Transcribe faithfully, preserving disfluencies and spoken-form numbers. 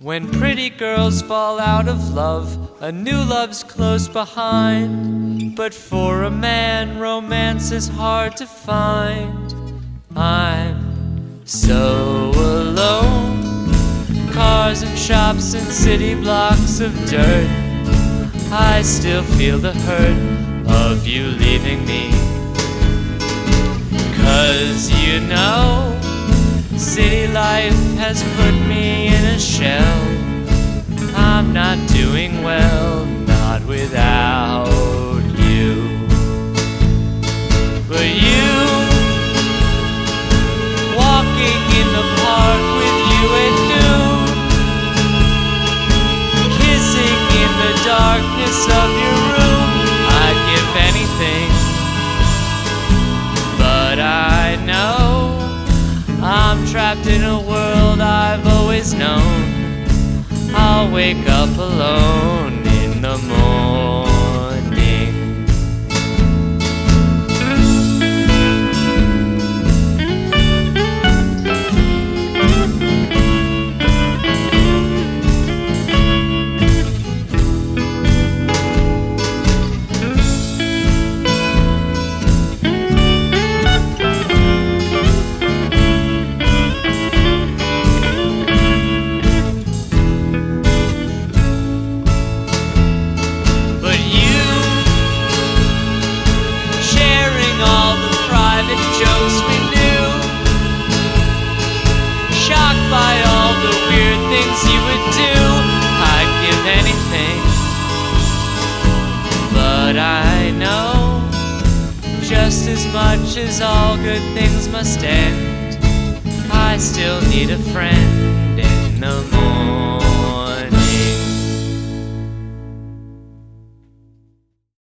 When pretty girls fall out of love, a new love's close behind. But for a man, romance is hard to find. I'm so alone. Cars and shops and city blocks of dirt. I still feel the hurt of you leaving me. 'Cause you know, city life has put me in a shell. I'm not doing well, not without you. But you, walking in the park with you at noon, kissing in the darkness of your room, I'd give anything. But I know I'm trapped in a world I've always known. I'll wake up alone in the morning. Jokes we knew, shocked by all the weird things you would do. I'd give anything, but I know just as much as all good things must end, I still need a friend in the morning.